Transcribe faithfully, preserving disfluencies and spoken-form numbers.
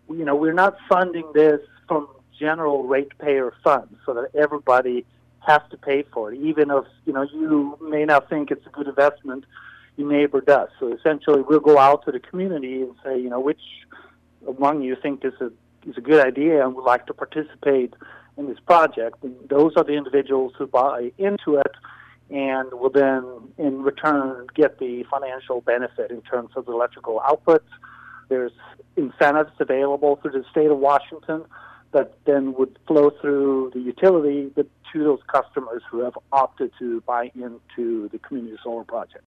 you know, we're not funding this from general ratepayer funds so that everybody has to pay for it, even if, you know, you may not think it's a good investment, your neighbor does. So essentially we'll go out to the community and say, you know, which among you think this is, is a good idea and would like to participate in this project. And those are the individuals who buy into it and will then, in return, get the financial benefit in terms of the electrical outputs. There's incentives available through the state of Washington that then would flow through the utility to those customers who have opted to buy into the community solar project.